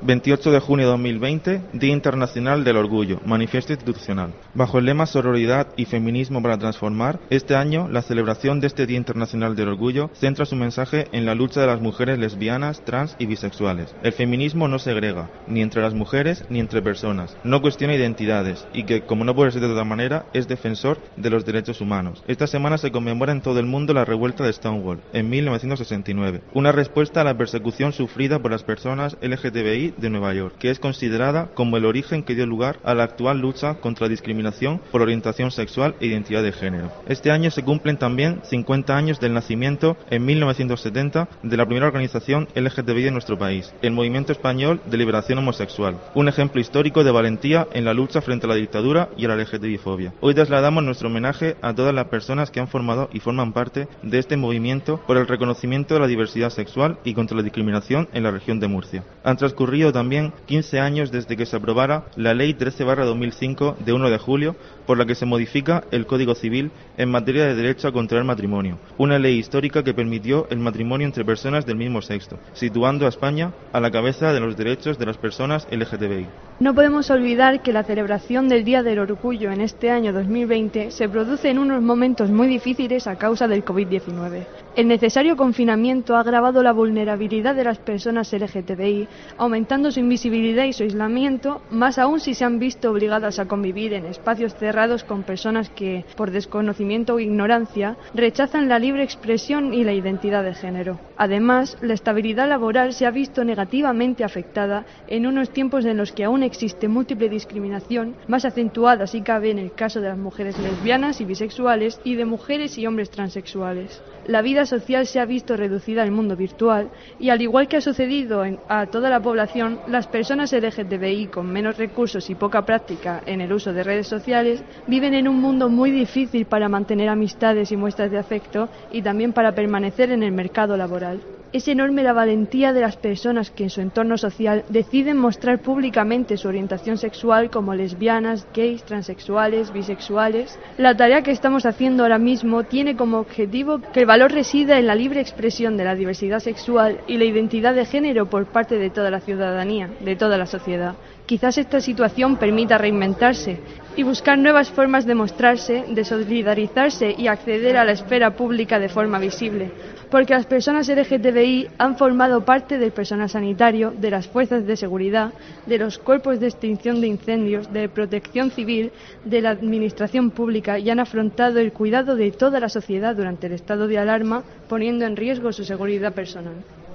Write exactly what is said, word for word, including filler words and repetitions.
veintiocho de junio de dos mil veinte, Día Internacional del Orgullo, Manifiesto Institucional. Bajo el lema Sororidad y Feminismo para Transformar, este año la celebración de este Día Internacional del Orgullo centra su mensaje en la lucha de las mujeres lesbianas, trans y bisexuales. El feminismo no segrega, ni entre las mujeres ni entre personas, no cuestiona identidades y que, como no puede ser de otra manera, es defensor de los derechos humanos. Esta semana se conmemora en todo el mundo la revuelta de Stonewall, en mil novecientos sesenta y nueve, una respuesta a la persecución sufrida por las personas L G T B I de Nueva York, que es considerada como el origen que dio lugar a la actual lucha contra la discriminación por orientación sexual e identidad de género. Este año se cumplen también cincuenta años del nacimiento, en mil novecientos setenta, de la primera organización L G T B I en nuestro país, el Movimiento Español de Liberación Homosexual, un ejemplo histórico de valentía en la lucha frente a la dictadura y a la L G T B I fobia. Hoy trasladamos nuestro homenaje a todas las personas que han formado y forman parte de este movimiento por el reconocimiento de la diversidad sexual y contra la discriminación en la región de Murcia. Han transcurrido también quince años desde que se aprobara la Ley trece barra dos mil cinco de uno de julio, por la que se modifica el Código Civil en materia de derecho a contraer matrimonio, una ley histórica que permitió el matrimonio entre personas del mismo sexo, situando a España a la cabeza de los derechos de las personas L G T B I. No podemos olvidar que la celebración del Día del Orgullo en este año dos mil veinte se produce en unos momentos muy difíciles a causa del COVID diecinueve. El necesario confinamiento ha agravado la vulnerabilidad de las personas L G T B I, aumentando su invisibilidad y su aislamiento, más aún si se han visto obligadas a convivir en espacios cerrados con personas que, por desconocimiento o ignorancia, rechazan la libre expresión y la identidad de género. Además, la estabilidad laboral se ha visto negativamente afectada en unos tiempos en los que aún existe múltiple discriminación, más acentuada si cabe en el caso de las mujeres lesbianas y bisexuales y de mujeres y hombres transexuales. La vida social se ha visto reducida al mundo virtual y, al igual que ha sucedido en, a toda la población, las personas L G T B I con menos recursos y poca práctica en el uso de redes sociales viven en un mundo muy difícil para mantener amistades y muestras de afecto y también para permanecer en el mercado laboral. Es enorme la valentía de las personas que en su entorno social deciden mostrar públicamente su orientación sexual como lesbianas, gays, transexuales, bisexuales. La tarea que estamos haciendo ahora mismo tiene como objetivo que el valor resida en la libre expresión de la diversidad sexual y la identidad de género por parte de toda la ciudadanía, de toda la sociedad. Quizás esta situación permita reinventarse y buscar nuevas formas de mostrarse, de solidarizarse y acceder a la esfera pública de forma visible, porque las personas L G T B I han formado parte del personal sanitario, de las fuerzas de seguridad, de los cuerpos de extinción de incendios, de protección civil, de la administración pública y han afrontado el cuidado de toda la sociedad durante el estado de alarma, poniendo en riesgo su seguridad personal.